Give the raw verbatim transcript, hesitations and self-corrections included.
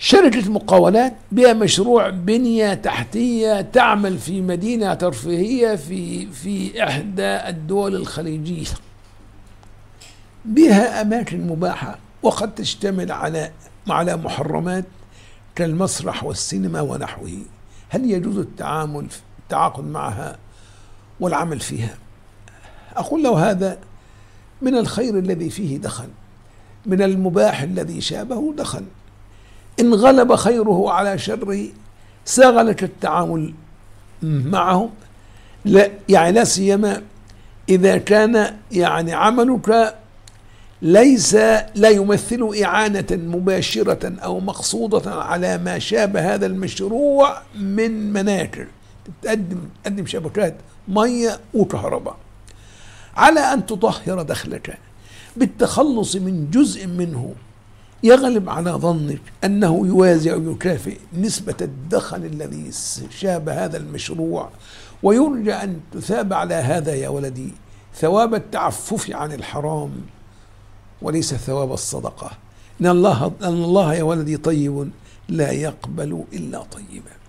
شركة مقاولات بها مشروع بنية تحتية تعمل في مدينة ترفيهية في في إحدى الدول الخليجية، بها أماكن مباحة وقد تشتمل على على محرمات كالمسرح والسينما ونحوه. هل يجوز التعامل التعاقد معها والعمل فيها؟ أقول له هذا من الخير الذي فيه دخل، من المباح الذي شابه دخل، إن غلب خيره على شره ساغ لك التعامل معه، لا يعني لا سيما إذا كان يعني عملك ليس لا يمثل إعانة مباشرة أو مقصودة على ما شابه هذا المشروع من مناكر، تقدم تقدم شبكات مية وكهرباء، على أن تطهر دخلك بالتخلص من جزء منه يغلب على ظنك أنه يوازي أو يكافئ نسبة الدخل الذي شابه هذا المشروع، ويرجى أن تثاب على هذا يا ولدي ثواب التعفف عن الحرام وليس ثواب الصدقة. إن الله إن الله يا ولدي طيب لا يقبل إلا طيبا.